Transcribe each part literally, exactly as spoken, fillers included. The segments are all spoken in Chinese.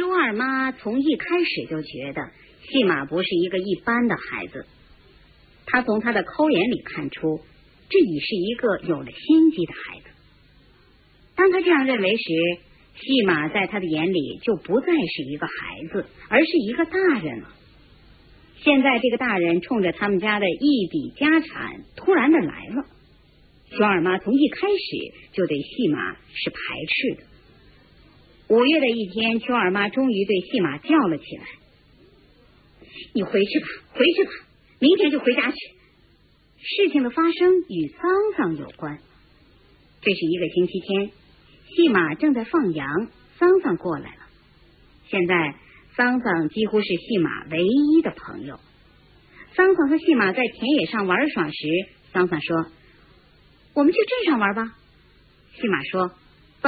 邱二妈从一开始就觉得细马不是一个一般的孩子，她从他的抠眼里看出，这已是一个有了心机的孩子。当他这样认为时，细马在他的眼里就不再是一个孩子，而是一个大人了。现在这个大人冲着他们家的一笔家产突然的来了，邱二妈从一开始就对细马是排斥的。五月的一天，邱二妈终于对细马叫了起来：你回去吧，回去吧，明天就回家去。事情的发生与桑桑有关。这是一个星期天，细马正在放羊，桑桑过来了。现在桑桑几乎是细马唯一的朋友。桑桑和细马在田野上玩耍时，桑桑说：我们去镇上玩吧。细马说：走。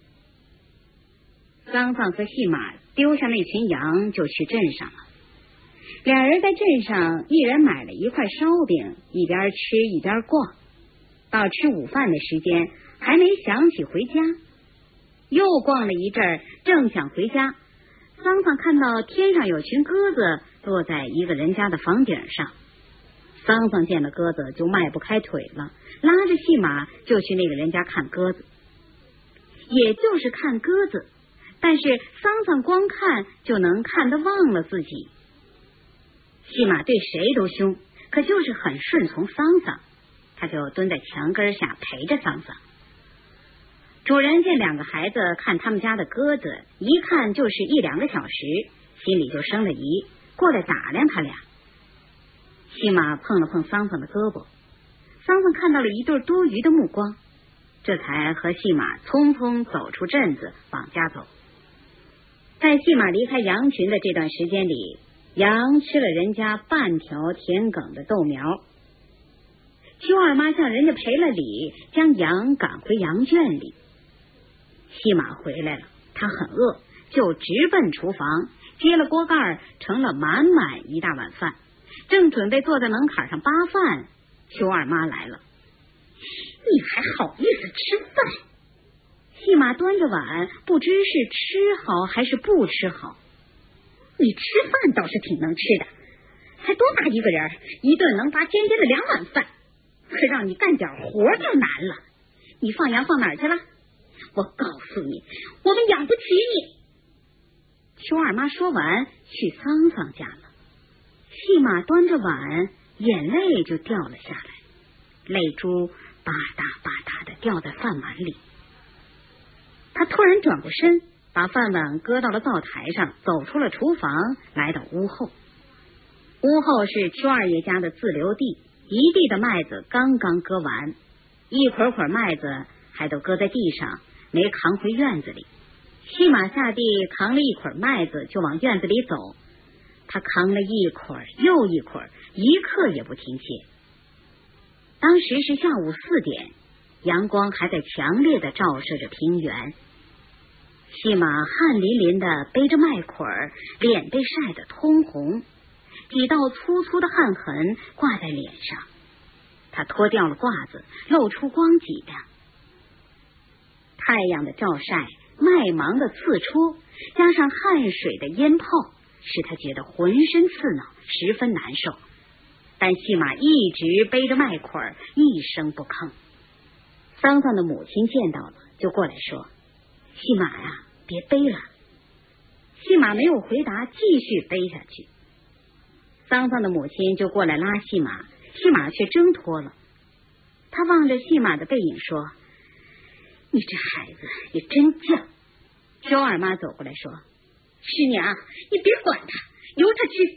桑桑和细马丢下那群羊就去镇上了。两人在镇上一人买了一块烧饼，一边吃一边逛。到吃午饭的时间，还没想起回家，又逛了一阵，正想回家，桑桑看到天上有群鸽子落在一个人家的房顶上。桑桑见了鸽子就迈不开腿了，拉着细马就去那个人家看鸽子。也就是看鸽子，但是桑桑光看就能看得忘了自己。细马对谁都凶，可就是很顺从桑桑，他就蹲在墙根下陪着桑桑。主人见两个孩子看他们家的鸽子，一看就是一两个小时，心里就生了疑，过来打量他俩。细马碰了碰桑桑的胳膊，桑桑看到了一对多余的目光，这才和细马匆匆走出镇子往家走。在细马离开羊群的这段时间里，羊吃了人家半条田埂的豆苗。邱二妈向人家赔了礼，将羊赶回羊圈里。细马回来了，他很饿，就直奔厨房，接了锅盖，盛了满满一大碗饭，正准备坐在门槛上扒饭，邱二妈来了。你还好意思吃饭？细马端着碗，不知是吃好还是不吃好。你吃饭倒是挺能吃的，才多大一个人，一顿能扒尖尖的两碗饭，可让你干点活就难了。你放羊放哪儿去了？我告诉你，我们养不起你。邱二妈说完，去桑桑家了。细马端着碗，眼泪就掉了下来，泪珠吧嗒吧嗒的掉在饭碗里。他突然转过身，把饭碗搁到了灶台上，走出了厨房，来到屋后。屋后是邱二爷家的自留地，一地的麦子刚刚割完，一捆捆麦子还都搁在地上，没扛回院子里。细马下地扛了一捆麦子就往院子里走，他扛了一捆又一捆，一刻也不停歇。当时是下午四点，阳光还在强烈的照射着平原。细马汗淋淋的背着麦捆，脸被晒得通红，几道粗粗的汗痕挂在脸上。他脱掉了褂子，露出光脊梁。太阳的照晒，麦芒的刺戳，加上汗水的烟泡，使他觉得浑身刺挠，十分难受。但细马一直背着麦捆，一声不吭。桑桑的母亲见到了，就过来说：细马呀，别背了。细马没有回答，继续背下去。桑桑的母亲就过来拉细马，细马却挣脱了。他望着细马的背影说：你这孩子也真犟。周二妈走过来说：师娘，你别管他，由他去。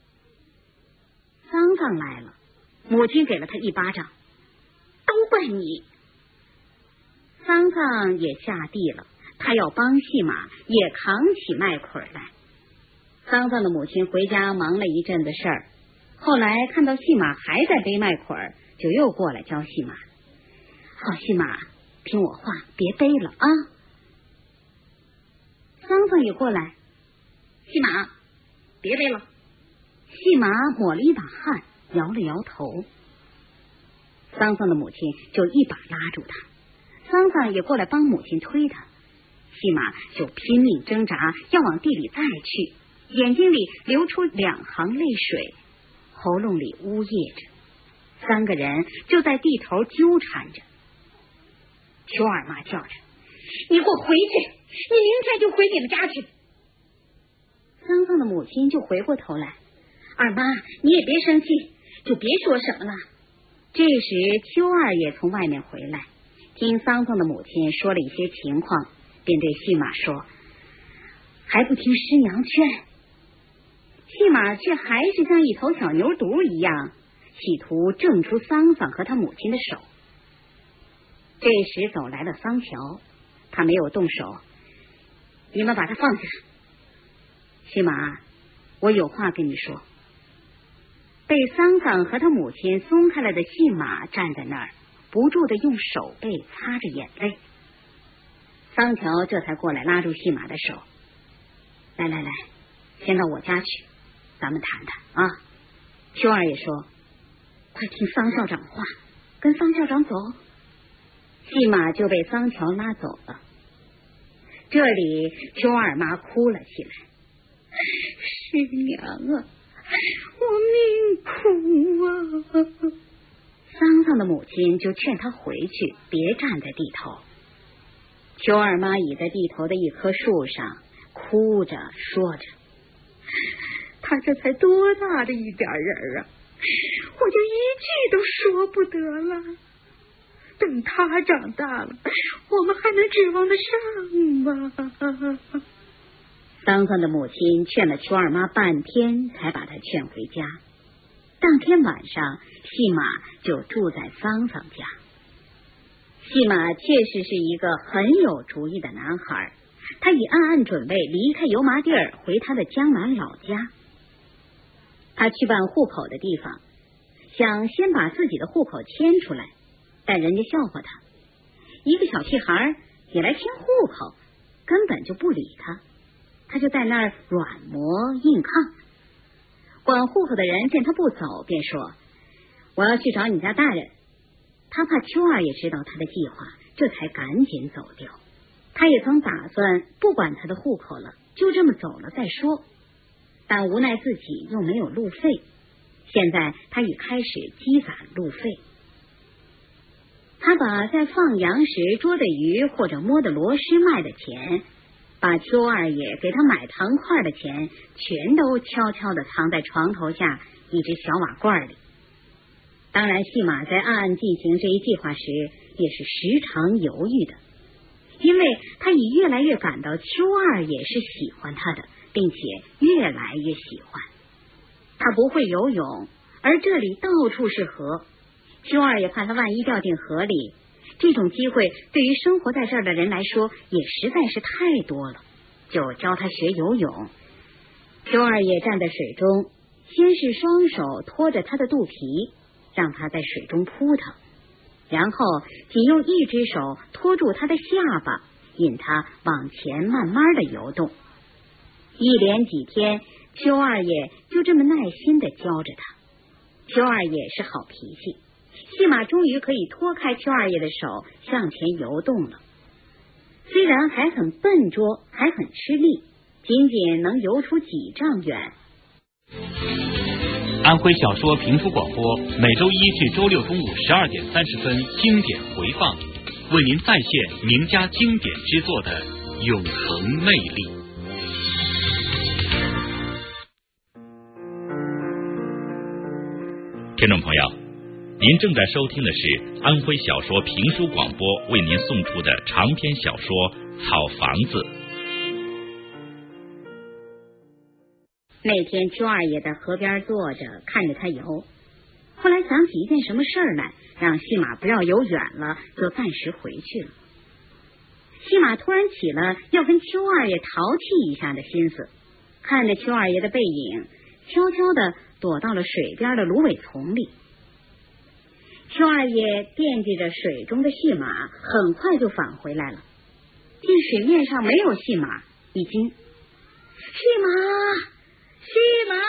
桑桑来了，母亲给了他一巴掌：都怪你。桑桑也下地了，他要帮细马也扛起麦捆来。桑桑的母亲回家忙了一阵子事儿，后来看到细马还在背麦捆，就又过来教细马：好细马，听我话，别背了啊。桑桑也过来：细马，别背了。细马抹了一把汗，摇了摇头。桑桑的母亲就一把拉住他，桑桑也过来帮母亲推他。 细马就拼命挣扎，要往地里再去，眼睛里流出两行泪水，喉咙里呜咽着。三个人就在地头纠缠着。邱二妈叫着：“你给我回去！你明天就回你们家去！”桑桑的母亲就回过头来：“二妈，你也别生气，就别说什么了。”这时邱二爷从外面回来，听桑桑的母亲说了一些情况，便对细马说：“还不听师娘劝？”细马却还是像一头小牛犊一样，企图挣出桑桑和他母亲的手。这时走来了桑乔，他没有动手。“你们把他放下。”“细马，我有话跟你说。”被桑桑和他母亲松开了的细马站在那儿，不住的用手背擦着眼泪。桑乔这才过来拉住细马的手：“来来来，先到我家去，咱们谈谈啊。”邱二爷说：“快听桑校长话，跟桑校长走。”细马就被桑乔拉走了。这里邱二妈哭了起来：“师娘啊，我命苦啊！”桑桑的母亲就劝他回去，别站在地头。邱二妈倚在地头的一棵树上，哭着说着：“他这才多大的一点人啊，我就一句都说不得了。等他长大了，我们还能指望得上吗？”桑桑的母亲劝了邱二妈半天，才把她劝回家。当天晚上，细马就住在桑桑家。细马确实是一个很有主意的男孩，他已暗暗准备离开油麻地儿，回他的江南老家。他去办户口的地方，想先把自己的户口迁出来，但人家笑话他，一个小屁孩也来迁户口，根本就不理他。他就在那儿软磨硬抗。管户口的人见他不走，便说：“我要去找你家大人。”他怕邱二爷知道他的计划，这才赶紧走掉。他也曾打算不管他的户口了，就这么走了再说，但无奈自己又没有路费，现在他已开始积攒路费。他把在放羊时捉的鱼或者摸的螺蛳卖的钱，把邱二爷给他买糖块的钱，全都悄悄地藏在床头下一只小瓦罐里。当然，细马在暗暗进行这一计划时，也是时常犹豫的，因为他已越来越感到邱二爷是喜欢他的，并且越来越喜欢他。不会游泳，而这里到处是河，邱二爷怕他万一掉进河里，这种机会对于生活在这儿的人来说也实在是太多了，就教他学游泳。邱二爷站在水中，先是双手托着他的肚皮，让他在水中扑腾，然后仅用一只手托住他的下巴，引他往前慢慢的游动。一连几天，邱二爷就这么耐心的教着他。邱二爷是好脾气，细马终于可以脱开邱二爷的手向前游动了。虽然还很笨拙，还很吃力，仅仅能游出几丈远。 安徽小说评书广播每周一至周六中午十二点三十分经典回放，为您再现名家经典之作的永恒魅力。听众朋友，您正在收听的是安徽小说评书广播为您送出的长篇小说《草房子》。 那天邱二爷在河边坐着，看着他游，后来想起一件什么事儿来，让细马不要游远了，就暂时回去了。细马突然起了要跟邱二爷淘气一下的心思，看着邱二爷的背影，悄悄地躲到了水边的芦苇丛里。邱二爷惦记着水中的细马，很快就返回来了，见水面上没有细马，一惊：“细马！细马！”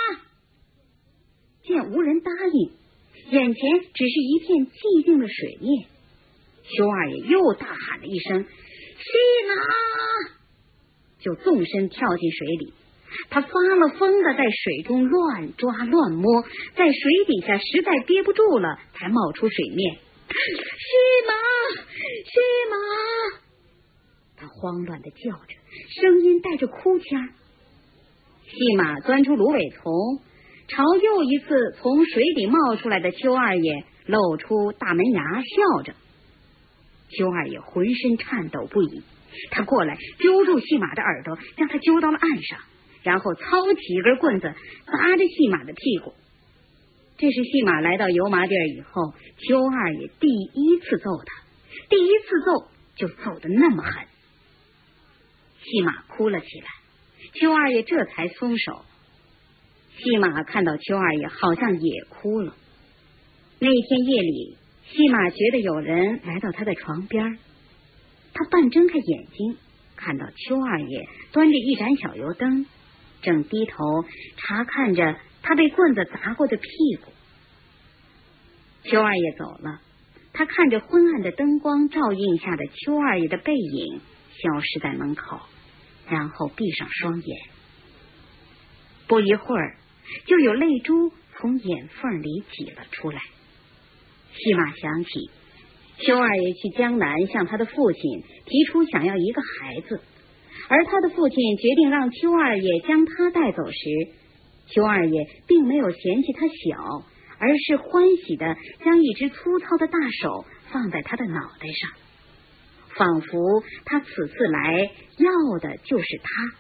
见无人答应，眼前只是一片寂静的水面，邱二爷又大喊了一声：“ 西马！就纵身跳进水里。他发了疯的在水中乱抓乱摸，在水底下实在憋不住了，才冒出水面。西马，西马！他慌乱的叫着，声音带着哭腔。细马钻出芦苇丛，朝又一次从水里冒出来的邱二爷露出大门牙，笑着。邱二爷浑身颤抖不已，他过来揪住细马的耳朵，将他揪到了岸上，然后操起一根棍子砸着细马的屁股。这是细马来到油麻地儿以后，邱二爷第一次揍他，第一次揍就揍得那么狠。细马哭了起来，邱二爷这才松手。细马看到邱二爷好像也哭了。那天夜里，细马觉得有人来到他的床边，他半睁开眼睛，看到邱二爷端着一盏小油灯，正低头查看着他被棍子砸过的屁股。邱二爷走了，他看着昏暗的灯光照映下的邱二爷的背影消失在门口，然后闭上双眼。不一会儿，就有泪珠从眼缝里挤了出来。细马想起邱二爷去江南向他的父亲提出想要一个孩子，而他的父亲决定让邱二爷将他带走时，邱二爷并没有嫌弃他小，而是欢喜的将一只粗糙的大手放在他的脑袋上，仿佛他此次来要的就是他。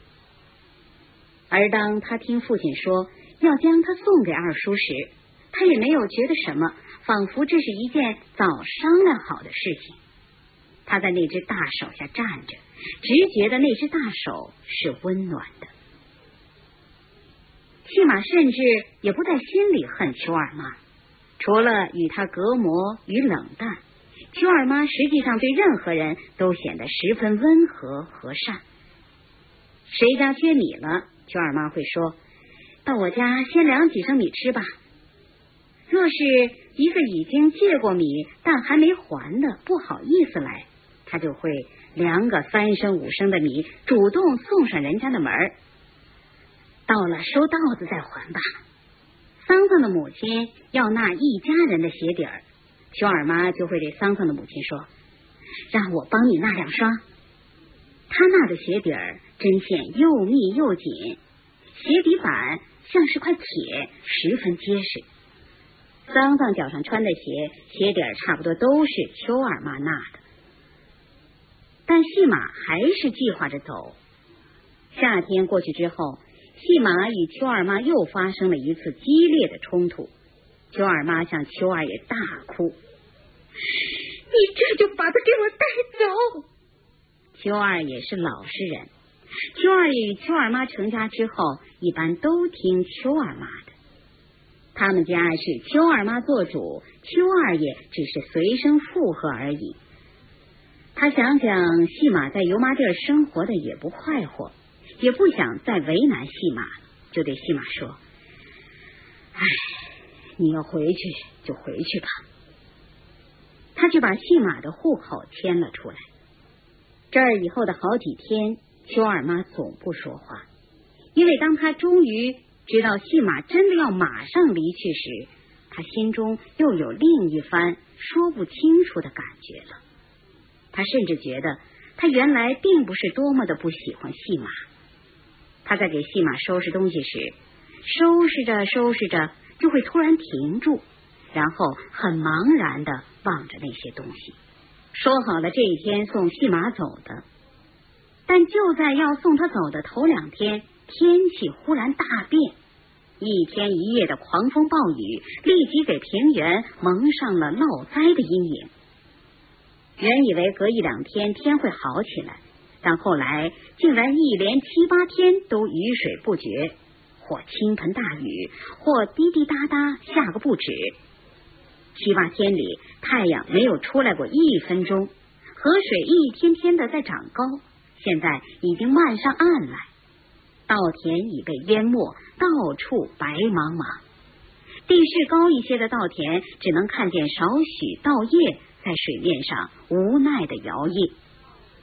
而当他听父亲说要将他送给二叔时，他也没有觉得什么，仿佛这是一件早商量好的事情。他在那只大手下站着，只觉得那只大手是温暖的。细马甚至也不在心里恨邱二妈，除了与他隔膜与冷淡，邱二妈实际上对任何人都显得十分温和和善。谁家缺米了，邱二妈会说，到我家先量几升米吃吧。若是一个已经借过米但还没还的不好意思来，他就会量个三升五升的米，主动送上人家的门儿。到了收稻子再还吧。桑桑的母亲要纳一家人的鞋底儿，邱二妈就会对桑桑的母亲说，让我帮你纳两双。他纳的鞋底儿针线又密又紧，鞋底板像是块铁，十分结实。桑桑脚上穿的鞋，鞋底儿差不多都是邱二妈纳的。但细马还是计划着走。夏天过去之后，细马与邱二妈又发生了一次激烈的冲突。邱二妈向邱二爷大哭，你这就把他给我带走。邱二爷是老实人，邱二爷与邱二妈成家之后，一般都听邱二妈的。他们家是邱二妈做主，邱二爷只是随声附和而已。他想想细马在油麻地生活的也不快活，也不想再为难细马，就对细马说，唉，你要回去就回去吧。他就把细马的户口迁了出来。这儿以后的好几天，邱二妈总不说话，因为当他终于知道细马真的要马上离去时，他心中又有另一番说不清楚的感觉了。他甚至觉得他原来并不是多么的不喜欢细马。他在给细马收拾东西时，收拾着收拾着就会突然停住，然后很茫然的望着那些东西。说好了这一天送细马走的，但就在要送他走的头两天，天气忽然大变，一天一夜的狂风暴雨立即给平原蒙上了涝灾的阴影。原以为隔一两天天会好起来，但后来竟然一连七八天都雨水不绝，或倾盆大雨，或滴滴答答下个不止。七八天里，太阳没有出来过一分钟，河水一天天的在长高，现在已经漫上岸来，稻田已被淹没，到处白茫茫。地势高一些的稻田只能看见少许稻叶在水面上无奈的摇曳。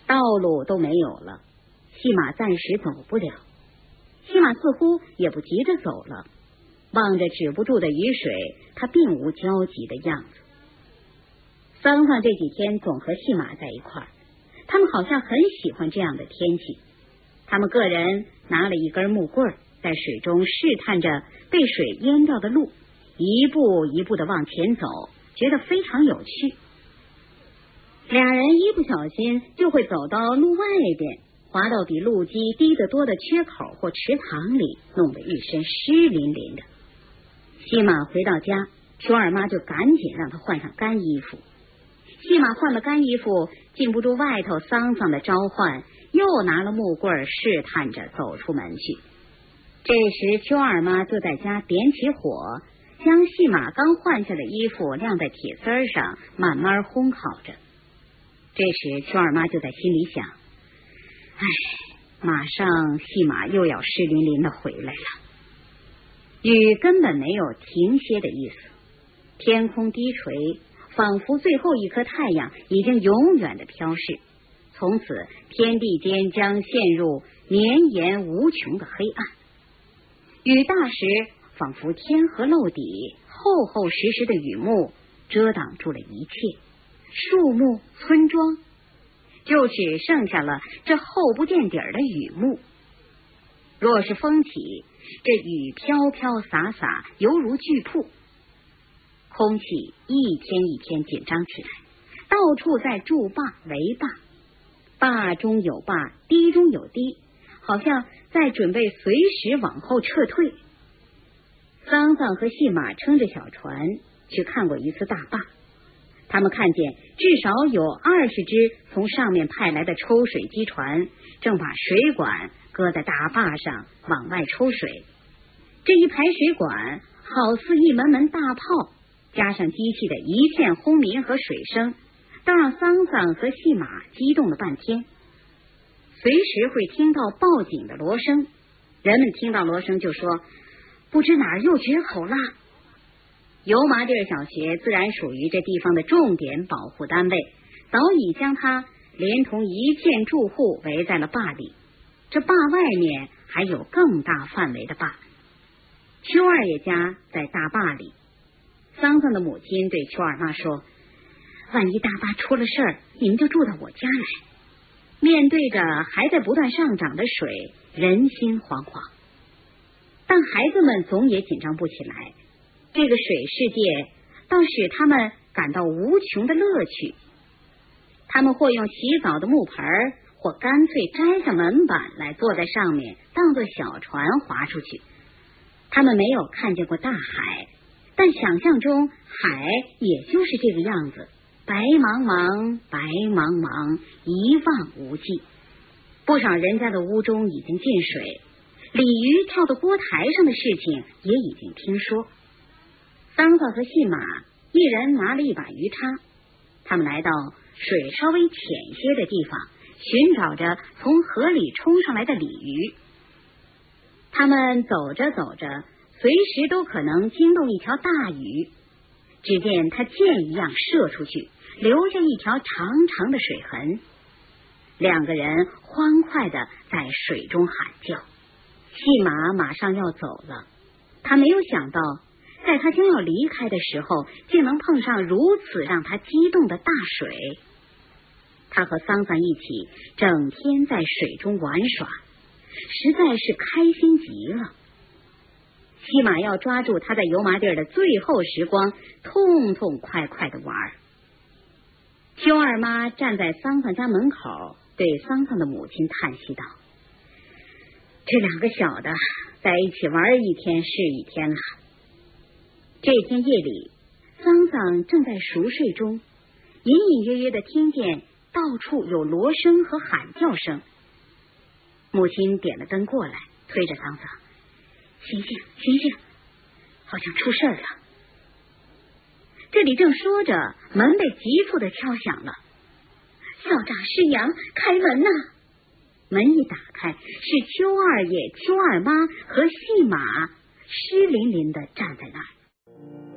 道路都没有了，细马暂时走不了。细马似乎也不急着走了，望着止不住的雨水，他并无焦急的样子。桑桑这几天总和细马在一块儿，他们好像很喜欢这样的天气。他们个人拿了一根木棍，在水中试探着被水淹掉的路，一步一步的往前走，觉得非常有趣。俩人一不小心就会走到路外边，滑到比路基低得多的缺口或池塘里，弄得一身湿淋淋的。细马回到家，邱二妈就赶紧让他换上干衣服。细马换了干衣服，禁不住外头桑桑的召唤，又拿了木棍试探着走出门去。这时邱二妈就在家点起火，将细马刚换下的衣服晾在铁丝上，慢慢烘烤着。这时邱二妈就在心里想，唉，马上细马又要湿淋淋的回来了。雨根本没有停歇的意思，天空低垂，仿佛最后一颗太阳已经永远的飘逝，从此天地间将陷入绵延无穷的黑暗。雨大时，仿佛天河漏底，厚厚实实的雨幕遮挡住了一切，树木、村庄，就只剩下了这厚不见底儿的雨幕。若是风起，这雨飘飘洒洒，犹如巨瀑。空气一天一天紧张起来，到处在筑坝围坝，坝中有坝，堤中有堤，好像在准备随时往后撤退。桑桑和细马撑着小船去看过一次大坝，他们看见至少有二十只从上面派来的抽水机船，正把水管搁在大坝上往外抽水。这一排水管好似一门门大炮，加上机器的一片轰鸣和水声，都让桑桑和细马激动了半天。随时会听到报警的锣声，人们听到锣声就说，不知哪儿又决口了。油麻地小学自然属于这地方的重点保护单位，早已将它连同一片住户围在了坝里。这坝外面还有更大范围的坝。邱二爷家在大坝里，桑桑的母亲对邱二妈说，万一大坝出了事儿，你们就住到我家来。面对着还在不断上涨的水，人心惶惶，但孩子们总也紧张不起来。这个水世界倒使他们感到无穷的乐趣。他们或用洗澡的木盆，或干脆摘下门板来坐在上面，当作小船划出去。他们没有看见过大海，但想象中海也就是这个样子，白茫茫，白茫茫，一望无际。不少人家的屋中已经进水，鲤鱼跳到锅台上的事情也已经听说。桑桑和细马一人拿了一把鱼叉，他们来到水稍微浅些的地方，寻找着从河里冲上来的鲤鱼。他们走着走着，随时都可能惊动一条大鱼。只见他箭一样射出去，留下一条长长的水痕。两个人欢快的在水中喊叫。细马马上要走了，他没有想到，在他将要离开的时候，竟能碰上如此让他激动的大水。他和桑桑一起整天在水中玩耍，实在是开心极了。细马要抓住他在油麻地的最后时光，痛痛快快的玩。邱二妈站在桑桑家门口，对桑桑的母亲叹息道，这两个小的在一起玩一天是一天了。这天夜里，桑桑正在熟睡中，隐隐约约的听见到处有锣声和喊叫声。母亲点了灯过来，推着桑桑，醒醒醒醒，好像出事了。这里正说着，门被急促的敲响了。校长师阳，开门呐！门一打开，是邱二爷、邱二妈和细马湿淋淋的站在那儿。